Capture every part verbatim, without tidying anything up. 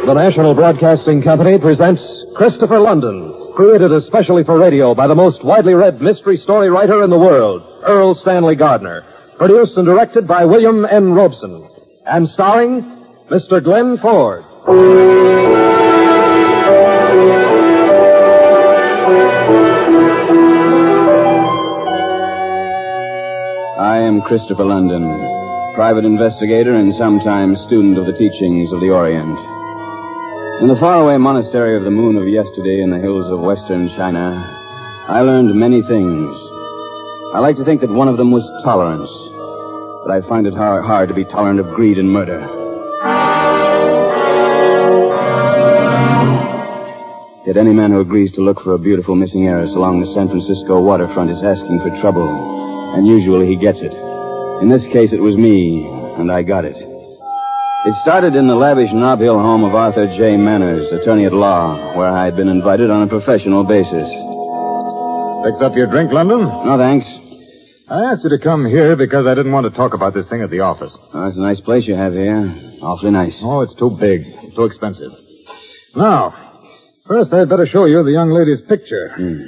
The National Broadcasting Company presents Christopher London, created especially for radio by the most widely read mystery story writer in the world, Earl Stanley Gardner. Produced and directed by William N. Robeson. And starring Mister Glenn Ford. I am Christopher London, private investigator and sometimes student of the teachings of the Orient. In the faraway monastery of the Moon of Yesterday in the hills of western China, I learned many things. I like to think that one of them was tolerance, but I find it hard, hard to be tolerant of greed and murder. Yet any man who agrees to look for a beautiful missing heiress along the San Francisco waterfront is asking for trouble, and usually he gets it. In this case, it was me, and I got it. It started in the lavish Nob Hill home of Arthur J. Manners, attorney at law, where I had been invited on a professional basis. Fix up your drink, London? No, thanks. I asked you to come here because I didn't want to talk about this thing at the office. Oh, it's a nice place you have here. Awfully nice. Oh, it's too big. Too expensive. Now, first I'd better show you the young lady's picture. Hmm.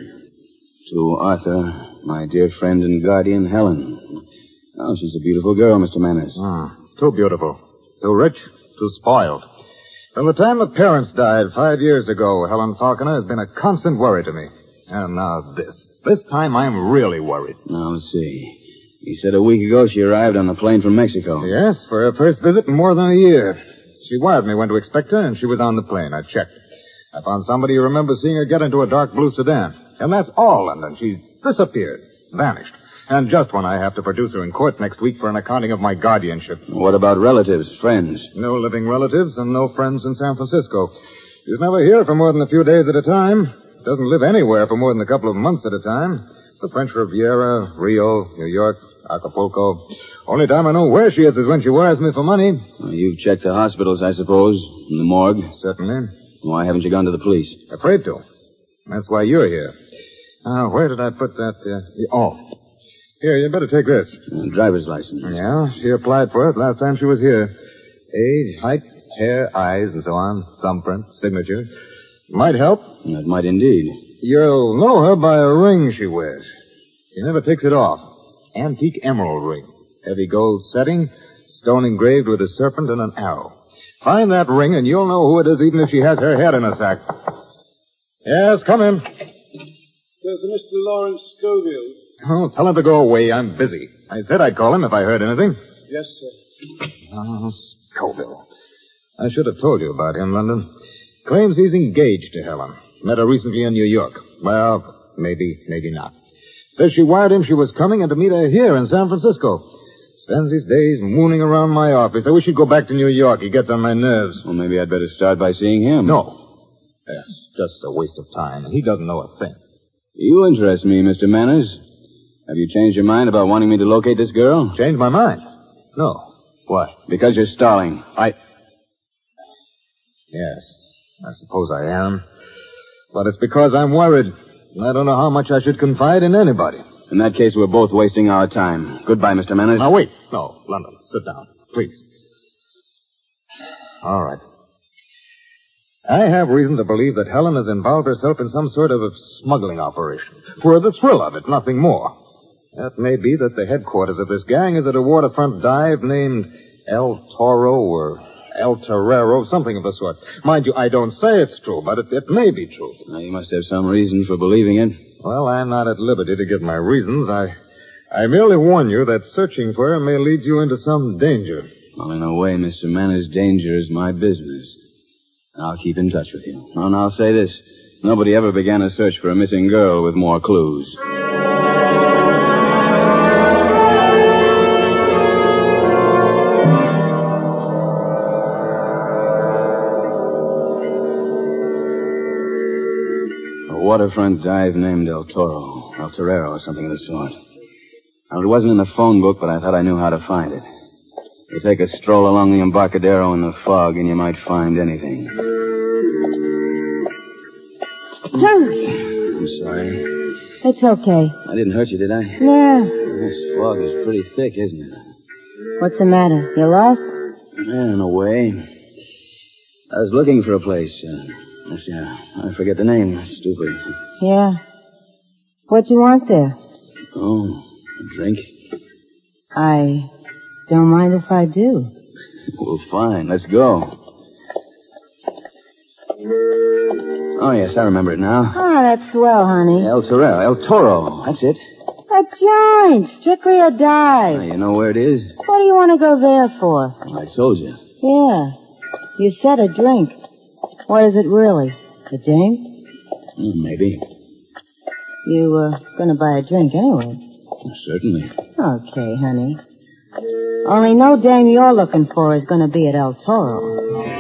To Arthur, my dear friend and guardian, Helen. Oh, she's a beautiful girl, Mister Manners. Ah, too beautiful. Too rich, too spoiled. From the time her parents died five years ago, Helen Falconer has been a constant worry to me. And now this. This time I'm really worried. Now, let's see. You said a week ago she arrived on the plane from Mexico. Yes, for her first visit in more than a year. She wired me when to expect her, and she was on the plane. I checked. I found somebody who remembers seeing her get into a dark blue sedan. And that's all, London. She disappeared. Vanished. And just when I have to produce her in court next week for an accounting of my guardianship. What about relatives, friends? No living relatives and no friends in San Francisco. She's never here for more than a few days at a time. Doesn't live anywhere for more than a couple of months at a time. The French Riviera, Rio, New York, Acapulco. Only time I know where she is is when she wires me for money. Well, you've checked the hospitals, I suppose, and the morgue. Certainly. Why haven't you gone to the police? Afraid to. That's why you're here. Now, where did I put that? Uh... Oh. Here, you better take this. Uh, driver's license. Yeah, she applied for it last time she was here. Age, height, hair, eyes, and so on. Thumbprint, signature. Might help. It might indeed. You'll know her by a ring she wears. She never takes it off. Antique emerald ring. Heavy gold setting, stone engraved with a serpent and an arrow. Find that ring and you'll know who it is even if she has her head in a sack. Yes, come in. There's a Mister Lawrence Scoville. Oh, tell him to go away. I'm busy. I said I'd call him if I heard anything. Yes, sir. Oh, Scoville. I should have told you about him, London. Claims he's engaged to Helen. Met her recently in New York. Well, maybe, maybe not. Says she wired him she was coming and to meet her here in San Francisco. Spends his days mooning around my office. I wish he'd go back to New York. He gets on my nerves. Well, maybe I'd better start by seeing him. No. Yes, just a waste of time, and he doesn't know a thing. You interest me, Mister Manners. Have you changed your mind about wanting me to locate this girl? Changed my mind? No. Why? Because you're stalling. I... Yes, I suppose I am. But it's because I'm worried. I don't know how much I should confide in anybody. In that case, we're both wasting our time. Goodbye, Mister Manners. Now, wait. No, London, sit down, please. All right. I have reason to believe that Helen has involved herself in some sort of a smuggling operation. For the thrill of it, nothing more. It may be that the headquarters of this gang is at a waterfront dive named El Toro or El Torero, something of the sort. Mind you, I don't say it's true, but it, it may be true. Now, you must have some reason for believing it. Well, I'm not at liberty to give my reasons. I, I merely warn you that searching for her may lead you into some danger. Well, in a way, Mister Manners, danger is my business. I'll keep in touch with you. And I'll say this. Nobody ever began a search for a missing girl with more clues. A waterfront dive named El Toro, El Torero, or something of the sort. Now, it wasn't in the phone book, but I thought I knew how to find it. You take a stroll along the Embarcadero in the fog, and you might find anything. Terry. I'm sorry. It's okay. I didn't hurt you, did I? No. This fog is pretty thick, isn't it? What's the matter? You lost? Yeah, in a way. I was looking for a place. Uh, let's see, uh, I forget the name. Stupid. Yeah. What you want there? Oh, a drink? I don't mind if I do. Well, fine. Let's go. Oh, yes, I remember it now. Oh, that's swell, honey. El Torero. El Toro. That's it. A joint. Strictly a dive. Oh, you know where it is? What do you want to go there for? Well, I told you. Yeah. You said a drink. What is it really? A dame? Mm, maybe. You were going to buy a drink anyway. Certainly. Okay, honey. Only no dame you're looking for is going to be at El Toro.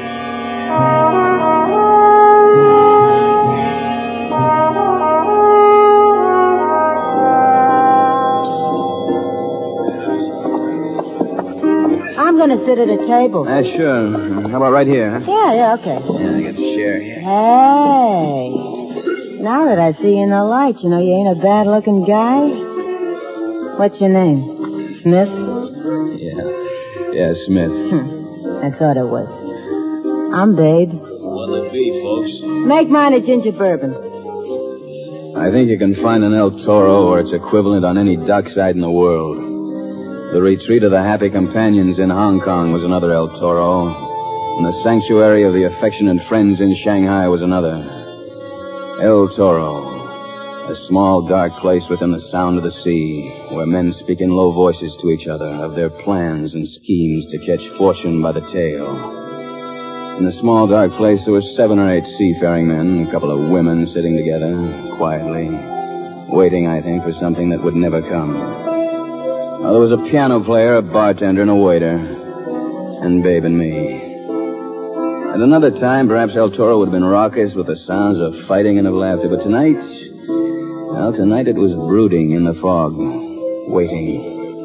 I'm going to sit at a table. Uh, sure. How about right here, huh? Yeah, yeah, okay. Yeah, I got a chair here. Hey. Now that I see you in the light, you know you ain't a bad-looking guy. What's your name? Smith? Yeah. Yeah, Smith. I thought it was. I'm Babe. What'll it be, folks? Make mine a ginger bourbon. I think you can find an El Toro or its equivalent on any dockside in the world. The retreat of the Happy Companions in Hong Kong was another El Toro, and the sanctuary of the affectionate friends in Shanghai was another. El Toro, a small, dark place within the sound of the sea, where men speak in low voices to each other of their plans and schemes to catch fortune by the tail. In the small, dark place, there were seven or eight seafaring men, a couple of women sitting together, quietly, waiting, I think, for something that would never come. Well, there was a piano player, a bartender, and a waiter, and Babe and me. At another time, perhaps El Toro would have been raucous with the sounds of fighting and of laughter, but tonight, well, tonight it was brooding in the fog, waiting.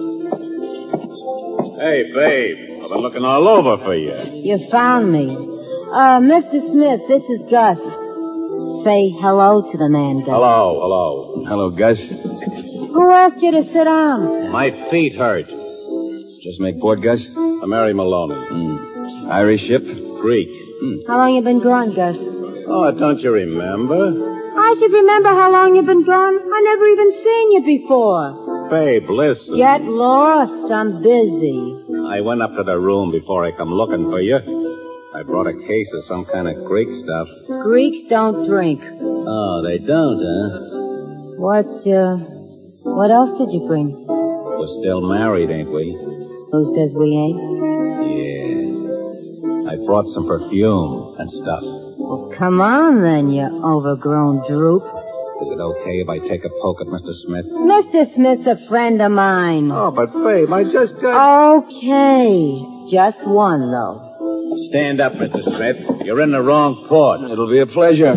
Hey, Babe, I've been looking all over for you. You found me. Uh, Mister Smith, this is Gus. Say hello to the man, Gus. Hello, hello. Hello, Gus. Who asked you to sit down? My feet hurt. Just make port, Gus? I'm Mary Maloney. Mm. Irish ship? Greek. Mm. How long you been gone, Gus? Oh, don't you remember? I should remember how long you've been gone. I never even seen you before. Babe, listen. Get lost. I'm busy. I went up to the room before I come looking for you. I brought a case of some kind of Greek stuff. Greeks don't drink. Oh, they don't, huh? What, uh, what else did you bring? We're still married, ain't we? Who says we ain't? Yeah. I brought some perfume and stuff. Well, come on then, you overgrown droop. Is it okay if I take a poke at Mister Smith? Mister Smith's a friend of mine. Oh, but Babe, I just got... Okay. Just one, though. Stand up, Mister Smith. You're in the wrong port. It'll be a pleasure.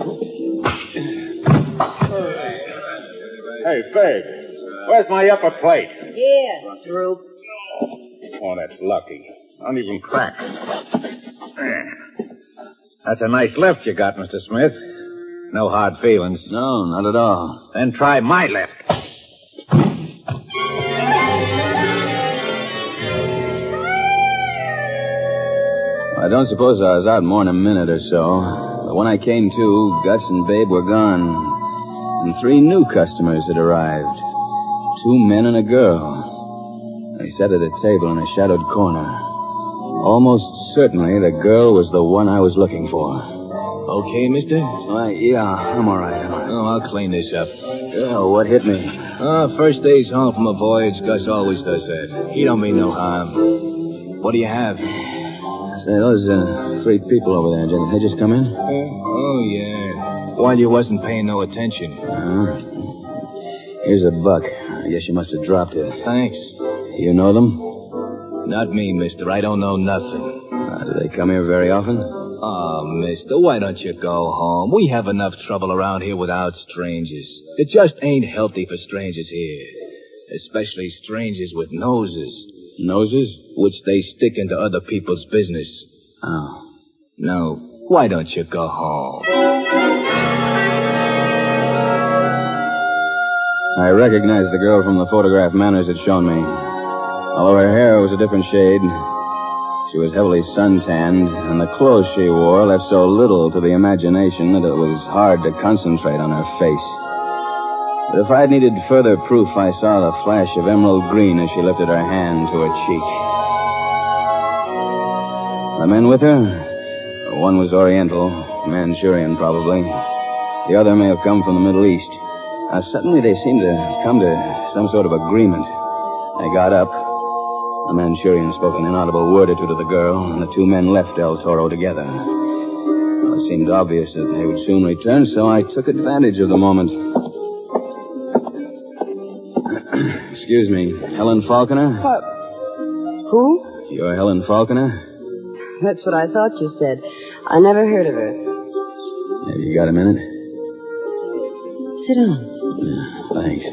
Hey, Babe, where's my upper plate? Here, droop. Oh, that's lucky. Don't even crack. That's a nice lift you got, Mister Smith. No hard feelings. No, not at all. Then try my lift. I don't suppose I was out more than a minute or so. But when I came to, Gus and Babe were gone. And three new customers had arrived. Two men and a girl. They sat at a table in a shadowed corner. Almost certainly the girl was the one I was looking for. Okay, mister? Why, yeah, I'm all right. Oh, I'll clean this up. Oh, what hit me? Oh, first day's home from a voyage. Gus always does that. He don't mean no harm. What do you have? Say, those uh, three people over there, did they just come in? Uh, oh, yeah. While you wasn't paying no attention. Uh, here's a buck. I guess you must have dropped it. Thanks. You know them? Not me, mister. I don't know nothing. Uh, do they come here very often? Oh, mister, why don't you go home? We have enough trouble around here without strangers. It just ain't healthy for strangers here. Especially strangers with noses. Noses? Which they stick into other people's business. Oh. Now, why don't you go home? I recognized the girl from the photograph Manners had shown me. Although her hair was a different shade, She was heavily suntanned, and the clothes she wore left so little to the imagination that it was hard to concentrate on her face. But if I had needed further proof, I saw the flash of emerald green as she lifted her hand to her cheek. The men with her? One was Oriental, Manchurian probably. The other may have come from the Middle East. Now, suddenly they seemed to come to some sort of agreement. They got up. The Manchurian spoke an inaudible word or two to the girl, and the two men left El Toro together. Well, it seemed obvious that they would soon return, so I took advantage of the moment. Excuse me, Helen Falconer? What? Who? You're Helen Falconer? That's what I thought you said. I never heard of her. Have you got a minute? Sit down. Yeah, thanks.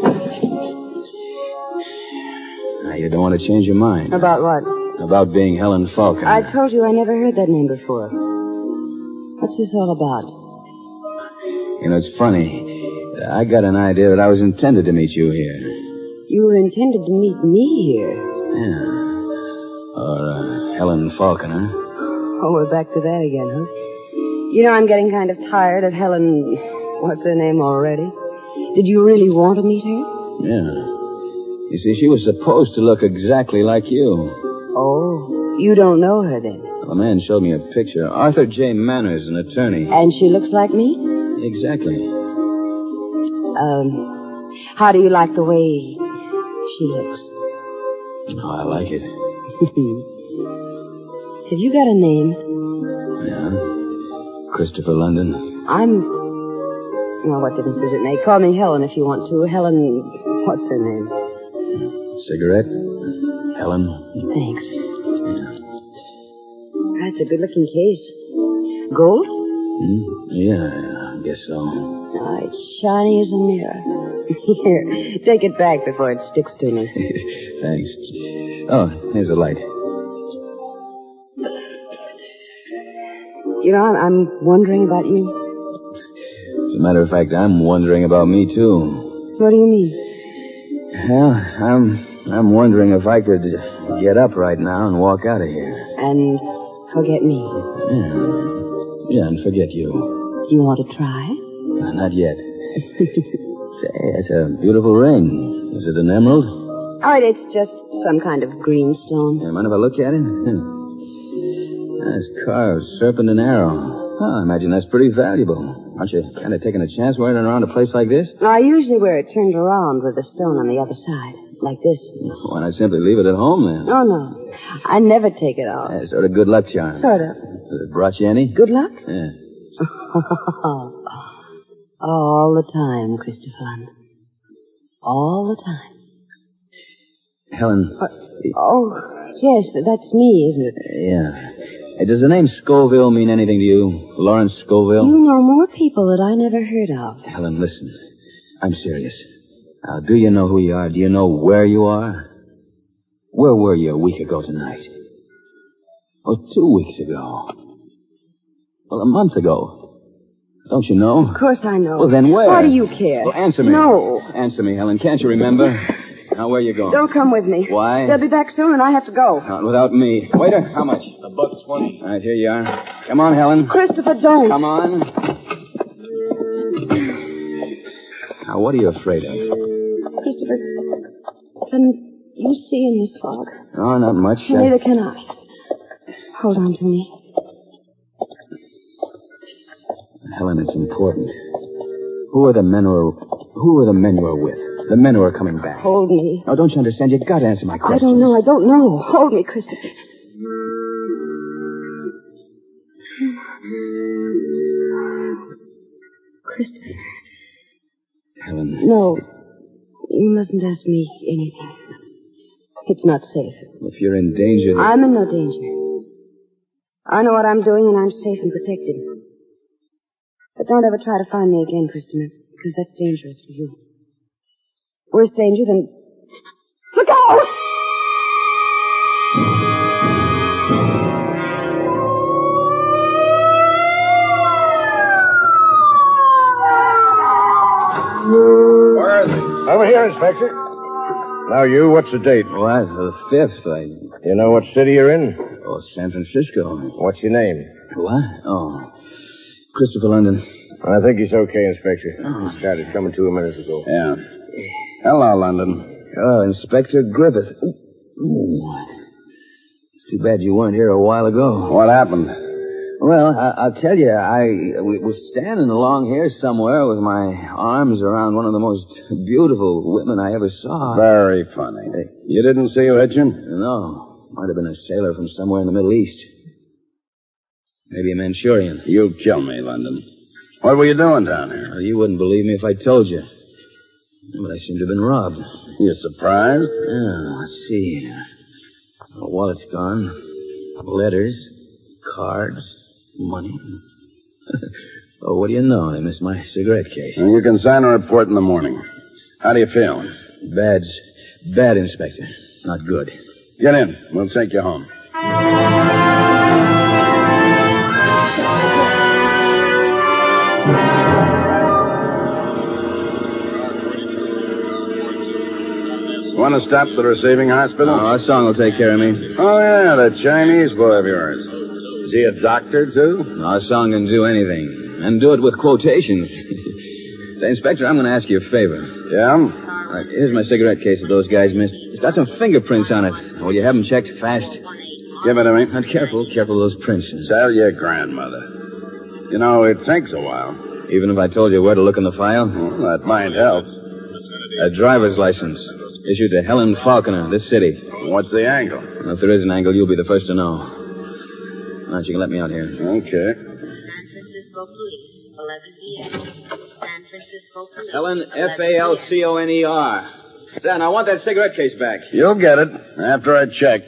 Now, you don't want to change your mind. About what? About being Helen Falconer. I told you I never heard that name before. What's this all about? You know, it's funny. I got an idea that I was intended to meet you here. You were intended to meet me here? Yeah. Or uh, Helen Falconer. Oh, we're back to that again, huh? You know, I'm getting kind of tired of Helen... What's her name already? Did you really want to meet her? Yeah. You see, she was supposed to look exactly like you. Oh, you don't know her then? Well, a man showed me a picture. Arthur J. Manners, an attorney. And she looks like me? Exactly. Um, how do you like the way she looks? Oh, I like it. Have you got a name? Yeah. Christopher London. I'm... Well, what difference does it make? Call me Helen if you want to. Helen... What's her name? Cigarette? Helen? Thanks. Yeah. That's a good-looking case. Gold? Hmm? Yeah, I guess so. Oh, it's shiny as a mirror. Here, take it back before it sticks to me. Thanks. Oh, here's a light. You know, I'm, I'm wondering about you. As a matter of fact, I'm wondering about me, too. What do you mean? Well, I'm I'm wondering if I could get up right now and walk out of here. And forget me. Yeah. Yeah, and forget you. Do you want to try? Uh, not yet. Say, that's a beautiful ring. Is it an emerald? Oh, it's just some kind of green stone. Yeah, mind if I look at it? That's carved serpent and arrow. Oh, I imagine that's pretty valuable. Aren't you kind of taking a chance wearing it around a place like this? I usually wear it turned around with the stone on the other side, like this. Why not simply leave it at home, then? Oh, no. I never take it off. Yeah, sort of good luck charm. Sort of. Has it brought you any? Good luck? Yeah. All the time, Christopher. All the time. Helen. Uh, oh, yes, that's me, isn't it? Yeah. Hey, does the name Scoville mean anything to you? Lawrence Scoville? You know more people that I never heard of. Helen, listen. I'm serious. Now, do you know who you are? Do you know where you are? Where were you a week ago tonight? Oh, two weeks ago. Well, a month ago. Don't you know? Of course I know. Well, then where? Why do you care? Well, answer me. No. Answer me, Helen. Can't you remember? Now, where are you going? Don't come with me. Why? They'll be back soon and I have to go. Not without me. Waiter, how much? A buck twenty. All right, here you are. Come on, Helen. Christopher, don't. Come on. Now, what are you afraid of? Christopher, can you see in this fog? Oh, not much. Neither can I. Hold on to me. Helen, it's important. Who are the men who are, who are the men you are with? The men who are coming back. Hold me. Oh, don't you understand? You've got to answer my question. I don't know. I don't know. Hold me, Christopher. Christopher. Helen. No. You mustn't ask me anything. It's not safe. If you're in danger... Then... I'm in no danger. I know what I'm doing, and I'm safe and protected. But don't ever try to find me again, Christopher, because that's dangerous for you. Worse danger than... Look out! Where is he? Over here, Inspector. Now, you, what's the date? What? The fifth, I... You know what city you're in? Oh, San Francisco. What's your name? What? Oh, Christopher London. I think he's okay, Inspector. Oh. He started coming to a minute ago. Yeah. Hello, London. Oh, Inspector Griffith. Ooh. It's too bad you weren't here a while ago. What happened? Well, I, I'll tell you, I w- was standing along here somewhere with my arms around one of the most beautiful women I ever saw. Very funny. You didn't see who hit you? No. Might have been a sailor from somewhere in the Middle East. Maybe a Manchurian. You kill me, London. What were you doing down here? Well, you wouldn't believe me if I told you. But I seem to have been robbed. You surprised? Yeah, let's see. My wallet's gone. Letters, cards, money. Oh, what do you know? I missed my cigarette case. Well, you can sign a report in the morning. How do you feel? Bad. Bad, Inspector. Not good. Get in. We'll take you home. Want to stop at the receiving hospital? Oh, our song will take care of me. Oh, yeah, the Chinese boy of yours. Is he a doctor, too? Our song can do anything. And do it with quotations. Say, Inspector, I'm going to ask you a favor. Yeah? All right, here's my cigarette case that those guys missed. It's got some fingerprints on it. Will you have them checked fast? Give it to me. Not careful. Careful of those prints. Tell your grandmother. You know, it takes a while. Even if I told you where to look in the file? Well, that might help. A driver's license. Issued to Helen Falconer, this city. What's the angle? Well, if there is an angle, you'll be the first to know. All right, you can let me out here. Okay. San Francisco Police, eleven p.m. San Francisco Police. Helen, F A L C O N E R. Dan, I want that cigarette case back. You'll get it after I check.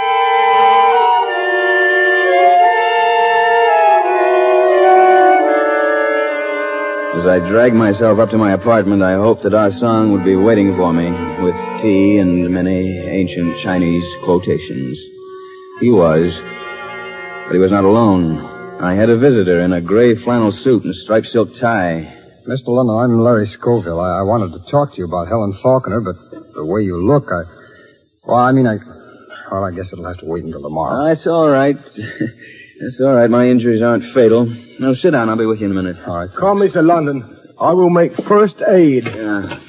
As I dragged myself up to my apartment, I hoped that our song would be waiting for me with tea and many ancient Chinese quotations. He was, but he was not alone. I had a visitor in a gray flannel suit and striped silk tie. Mister London, I'm Larry Scoville. I, I wanted to talk to you about Helen Falconer, but the way you look, I... Well, I mean, I... Well, I guess it'll have to wait until tomorrow. Oh, that's all right. That's all right. My injuries aren't fatal. Now, sit down. I'll be with you in a minute. All right. Come, Mister London. I will make first aid. Yeah.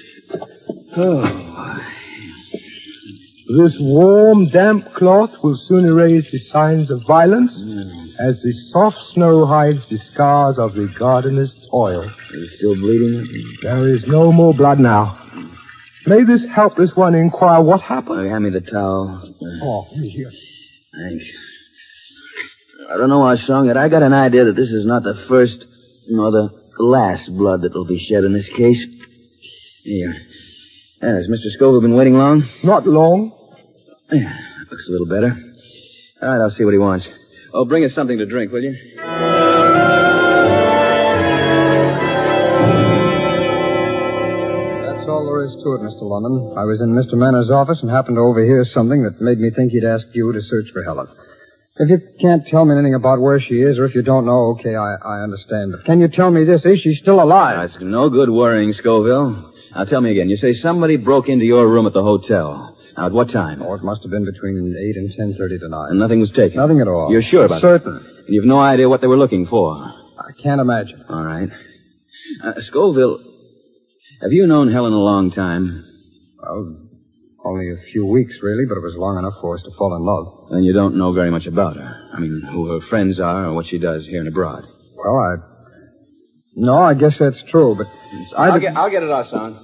Oh. This warm, damp cloth will soon erase the signs of violence, Mm. as the soft snow hides the scars of the gardener's toil. Are you still bleeding? There is no more blood now. May this helpless one inquire what happened? Oh, hand me the towel. Oh, here. Thanks. I don't know, Armstrong, yet I got an idea that this is not the first nor the last blood that will be shed in this case. Here. Yeah, has Mister Scoville been waiting long? Not long. Yeah, looks a little better. All right, I'll see what he wants. Oh, bring us something to drink, will you? That's all there is to it, Mister London. I was in Mister Manor's office and happened to overhear something that made me think he'd ask you to search for Helen. If you can't tell me anything about where she is, or if you don't know, okay, I, I understand. But can you tell me this? Is she still alive? That's no good worrying, Scoville. Now, tell me again. You say somebody broke into your room at the hotel. Now, at what time? Oh, it must have been between eight and ten thirty tonight. And nothing was taken? Nothing at all. You're sure about Certain. that? Certain. You've no idea what they were looking for? I can't imagine. All right. Uh, Scoville, have you known Helen a long time? Well, only a few weeks, really, but it was long enough for us to fall in love. Then you don't know very much about her. I mean, who her friends are or what she does here and abroad. Well, I... No, I guess that's true, but... I'll get, I'll get it, Arson.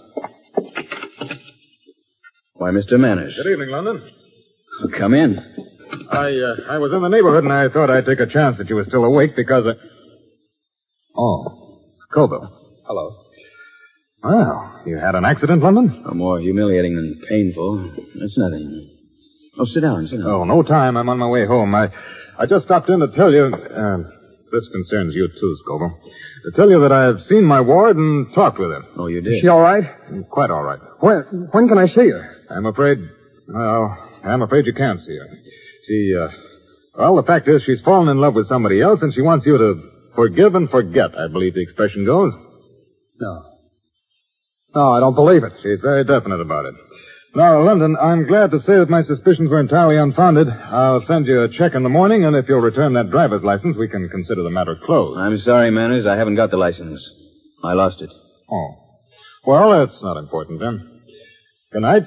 Why, Mister Manners. Good evening, London. Come in. I, uh, I was in the neighborhood, and I thought I'd take a chance that you were still awake because I... Oh, Scoville. Hello. Well, you had an accident, London? Oh, more humiliating than painful. That's nothing. Oh, sit down, sit down. Oh, no time. I'm on my way home. I, I just stopped in to tell you... Uh, this concerns you, too, Scoville. To tell you that I've seen my ward and talked with her. Oh, you did? Is she all right? Quite all right. When, when can I see her? I'm afraid... Well, I'm afraid you can't see her. She, uh... Well, the fact is she's fallen in love with somebody else, and she wants you to forgive and forget, I believe the expression goes. No. No, I don't believe it. She's very definite about it. Now, London, I'm glad to say that my suspicions were entirely unfounded. I'll send you a check in the morning, and if you'll return that driver's license, we can consider the matter closed. I'm sorry, Manners. I haven't got the license. I lost it. Oh. Well, that's not important, then. Good night.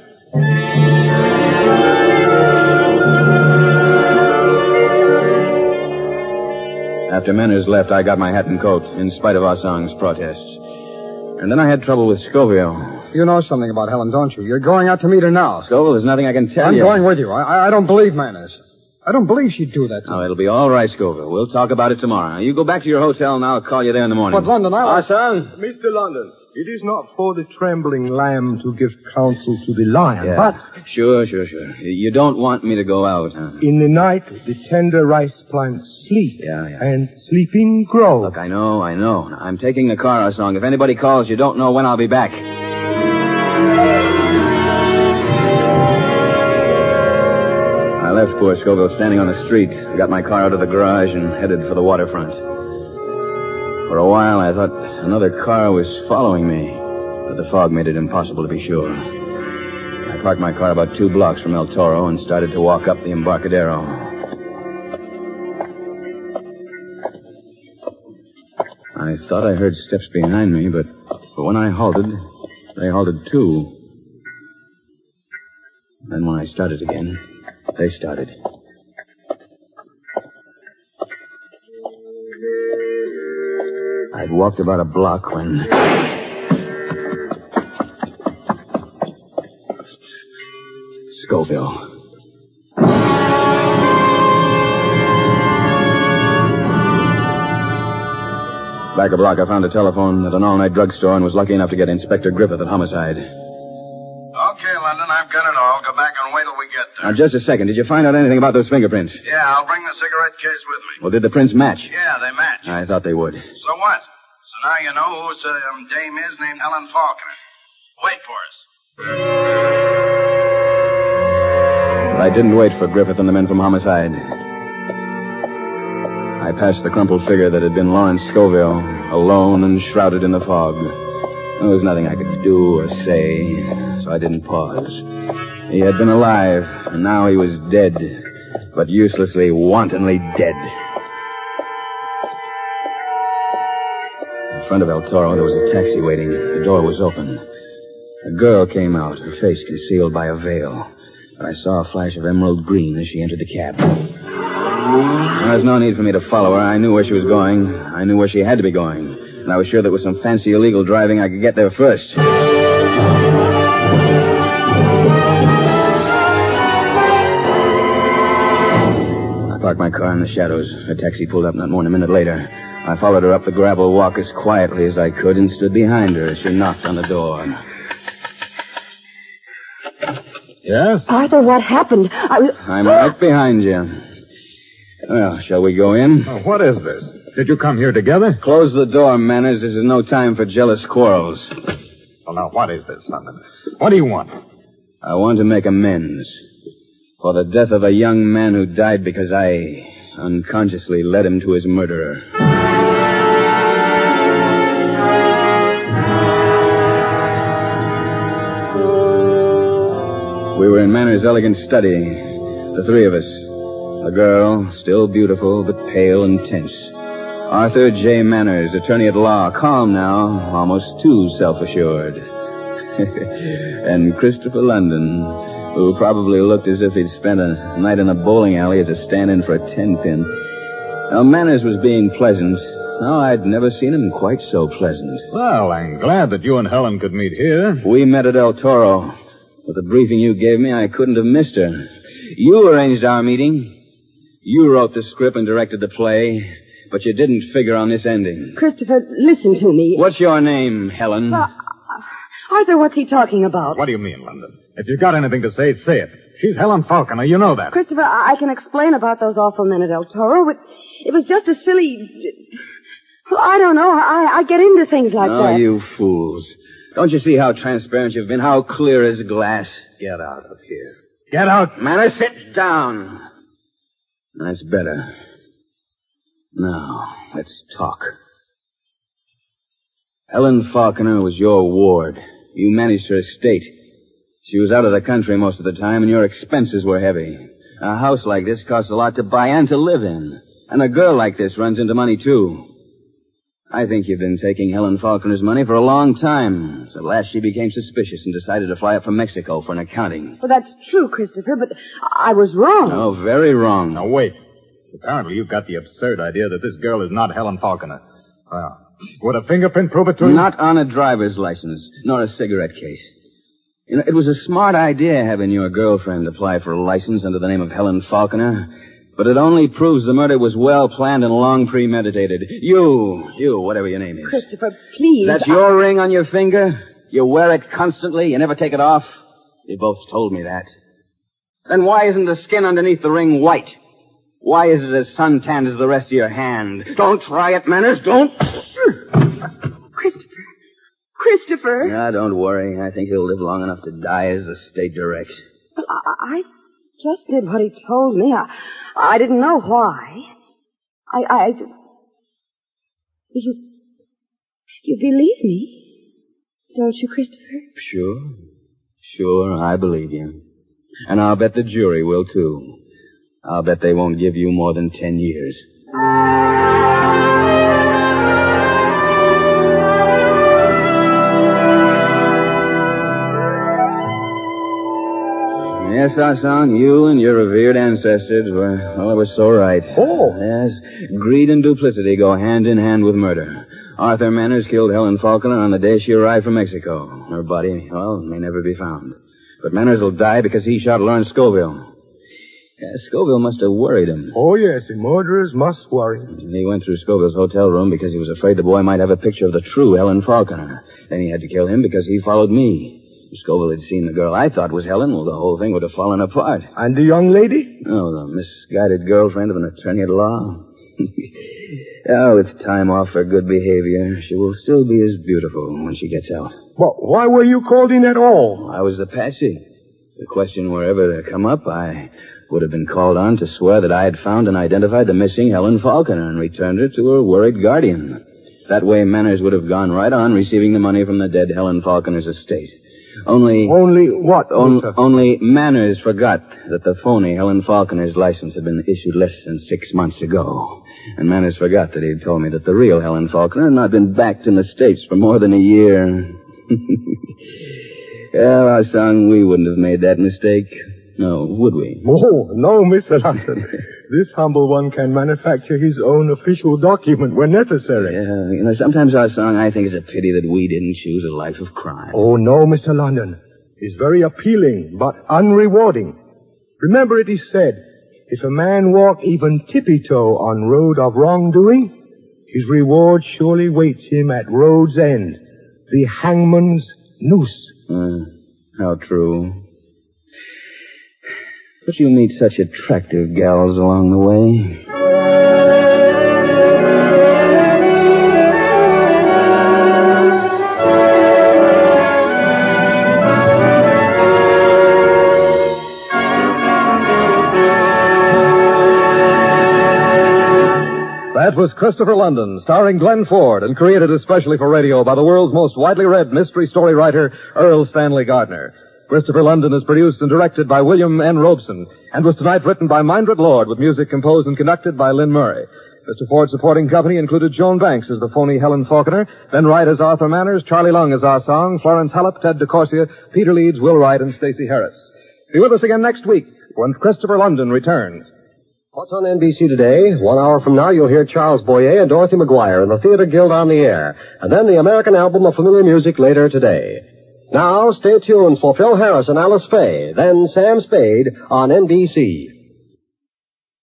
After Manners left, I got my hat and coat, in spite of Ah Song's protests. And then I had trouble with Scoville. You know something about Helen, don't you? You're going out to meet her now. Scoville, there's nothing I can tell I'm you. I'm going with you. I, I don't believe Manners. I don't believe she'd do that to Oh, me. it'll be all right, Scoville. We'll talk about it tomorrow. You go back to your hotel, and I'll call you there in the morning. But, London, I... Ah Song? Mister London, it is not for the trembling lamb to give counsel to the lion, Yeah. but Sure, sure, sure. You don't want me to go out, huh? in the night the tender rice plants sleep, Yeah, yeah. and sleeping grow. Look, I know, I know. I'm taking the car, Ah Song. If anybody calls, you don't know when I'll be back. I left poor Scoville standing on the street, got my car out of the garage, and headed for the waterfront. For a while, I thought another car was following me, but the fog made it impossible to be sure. I parked my car about two blocks from El Toro and started to walk up the Embarcadero. I thought I heard steps behind me, but, but when I halted, they halted too. Then when I started again, they started. I'd walked about a block when... Scoville. Back a block, I found a telephone at an all-night drugstore and was lucky enough to get Inspector Griffith at Homicide. Okay, London, I've got it all. Go back and wait till we get there. Now, just a second. Did you find out anything about those fingerprints? Yeah, I'll bring the cigarette case with me. Well, did the prints match? Yeah, they match. I thought they would. So what? So now you know who this um, dame is named Helen Faulkner. Wait for us. But I didn't wait for Griffith and the men from Homicide. I passed the crumpled figure that had been Lawrence Scoville, alone and shrouded in the fog. There was nothing I could do or say, so I didn't pause. He had been alive, and now he was dead, but uselessly, wantonly dead. In front of El Toro, there was a taxi waiting. The door was open. A girl came out, her face concealed by a veil. But I saw a flash of emerald green as she entered the cab. There was no need for me to follow her. I knew where she was going. I knew where she had to be going. And I was sure that with some fancy illegal driving, I could get there first. I parked my car in the shadows. Her taxi pulled up not more than a minute later. I followed her up the gravel walk as quietly as I could and stood behind her as she knocked on the door. Yes? Arthur, what happened? I was... I'm right behind you. Well, shall we go in? Oh, what is this? Did you come here together? Close the door, Manners. This is no time for jealous quarrels. Well, now, what is this, London? What do you want? I want to make amends for the death of a young man who died because I unconsciously led him to his murderer. We were in Manners' elegant study, the three of us. A girl, still beautiful, but pale and tense. Arthur J. Manners, attorney at law, calm now, almost too self-assured. And Christopher London, who probably looked as if he'd spent a night in a bowling alley as a stand-in for a ten-pin. Now, Manners was being pleasant. No, I'd never seen him quite so pleasant. Well, I'm glad that you and Helen could meet here. We met at El Toro. With the briefing you gave me, I couldn't have missed her. You arranged our meeting. You wrote the script and directed the play, but you didn't figure on this ending. Christopher, listen to me. What's your name, Helen? Uh, Arthur, what's he talking about? What do you mean, London? If you've got anything to say, say it. She's Helen Faulkner. You know that. Christopher, I, I can explain about those awful men at El Toro. It, it was just a silly... Well, I don't know. I, I get into things like oh, that. you fools. Don't you see how transparent you've been? How clear as glass? Get out of here. Get out. Manners, sit down. That's better. Now, let's talk. Helen Faulkner was your ward. You managed her estate. She was out of the country most of the time, and your expenses were heavy. A house like this costs a lot to buy and to live in. And a girl like this runs into money, too. I think you've been taking Helen Faulkner's money for a long time. So at last she became suspicious and decided to fly up from Mexico for an accounting. Well, that's true, Christopher, but I was wrong. Oh, very wrong. Now, wait. Apparently you've got the absurd idea that this girl is not Helen Faulkner. Well, would a fingerprint prove it to you? Not on a driver's license, nor a cigarette case. You know, it was a smart idea having your girlfriend apply for a license under the name of Helen Faulkner, but it only proves the murder was well planned and long premeditated. You, you, whatever your name is. Christopher, please. That's I... your ring on your finger? You wear it constantly? You never take it off? You both told me that. Then why isn't the skin underneath the ring white? Why is it as suntanned as the rest of your hand? Don't try it, Manners, don't. Christopher. Christopher. Ah, don't worry. I think he'll live long enough to die as the state directs. Well, I, I just did what he told me. I, I didn't know why. I, I... You... You believe me? Don't you, Christopher? Sure. Sure, I believe you. And I'll bet the jury will, too. I'll bet they won't give you more than ten years. Yes, Arsong, you and your revered ancestors were, well, they were so right. Oh. Yes, greed and duplicity go hand in hand with murder. Arthur Manners killed Helen Faulkner on the day she arrived from Mexico. Her body, well, may never be found. But Manners will die because he shot Lawrence Scoville. Yeah, Scoville must have worried him. Oh, yes, the murderers must worry. He went through Scoville's hotel room because he was afraid the boy might have a picture of the true Helen Faulkner. Then he had to kill him because he followed me. If Scoville had seen the girl I thought was Helen, well, the whole thing would have fallen apart. And the young lady? Oh, the misguided girlfriend of an attorney at law. Oh, with time off for good behavior, she will still be as beautiful when she gets out. Well, why were you called in at all? I was the patsy. If the question were ever to come up, I would have been called on to swear that I had found and identified the missing Helen Faulkner and returned her to her worried guardian. That way, Manners would have gone right on receiving the money from the dead Helen Faulkner's estate. Only... Only what, on, Only Manners forgot that the phony Helen Faulkner's license had been issued less than six months ago. And Manners forgot that he'd told me that the real Helen Faulkner had not been backed in the States for more than a year. Well, our son, we wouldn't have made that mistake. No, would we? Oh, no, Mister London. This humble one can manufacture his own official document when necessary. Yeah, you know, sometimes, our son, I think it's a pity that we didn't choose a life of crime. Oh, no, Mister London. It's very appealing, but unrewarding. Remember it is said, if a man walk even tippy-toe on road of wrongdoing, his reward surely waits him at road's end, the hangman's noose. Uh, how true. But you meet such attractive gals along the way. That was Christopher London, starring Glenn Ford, and created especially for radio by the world's most widely read mystery story writer, Earl Stanley Gardner. Christopher London is produced and directed by William N. Robeson, and was tonight written by Mindred Lord, with music composed and conducted by Lynn Murray. Mister Ford's supporting company included Joan Banks as the phony Helen Faulkner, Ben Wright as Arthur Manners, Charlie Lung as Arsong, Florence Hallop, Ted DeCorsia, Peter Leeds, Will Wright, and Stacey Harris. Be with us again next week when Christopher London returns. What's on N B C today? One hour from now, you'll hear Charles Boyer and Dorothy McGuire in the Theater Guild on the Air, and then the American Album of Familiar Music later today. Now, stay tuned for Phil Harris and Alice Faye, then Sam Spade on N B C.